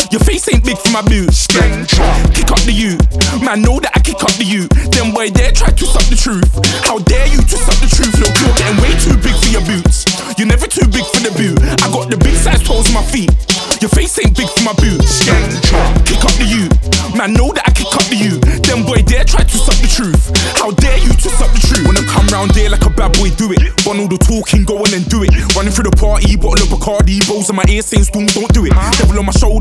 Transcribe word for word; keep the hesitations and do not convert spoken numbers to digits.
Your face ain't big for my boots. Kick up the you, man know that I kick up the you. Them boy there try to suck the truth. How dare you to suck the truth? Look, you're getting way too big for your boots. You're never too big for the boot. I got the big size toes on my feet. Your face ain't big for my boots. Kick up the you, man know that I kick up the you. Them boy there try to suck the truth. How dare you to suck the truth? When I come round there like a bad boy, do it. Bun all the talking, go on and do it. Running through the party, bottle of Bacardi, rolls in my ear saying, "Storm, don't do it." Devil on my shoulder.